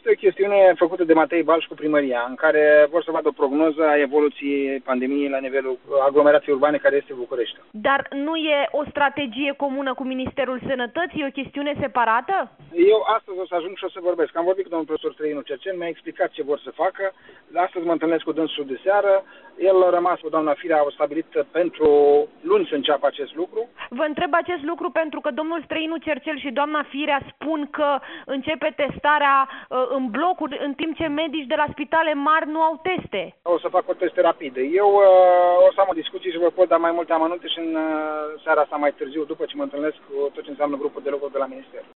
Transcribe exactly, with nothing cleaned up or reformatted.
Este o chestiune făcută de Matei Balș cu primăria, în care vor să vadă o prognoză a evoluției pandemiei la nivelul aglomerației urbane care este București. Dar nu e o strategie comună cu Ministerul Sănătății, e o chestiune separată? Eu astăzi o să ajung și o să vorbesc. Am vorbit cu domnul profesor Străinu Cercel, mi-a explicat ce vor să facă. Astăzi mă întâlnesc cu dânsul de seară. El a rămas cu doamna Firea, au stabilit pentru luni să înceapă acest lucru. Vă întreb acest lucru pentru că domnul Străinu Cercel și doamna Firea spun că începe testarea uh, în blocuri, în timp ce medici de la spitale mari nu au teste. O să fac o teste rapide. Eu uh, o să am o discuție și vă pot da mai multe amănunte și în uh, seara asta mai târziu, după ce mă întâlnesc cu tot ce înseamnă grupul de lucru de la Minister.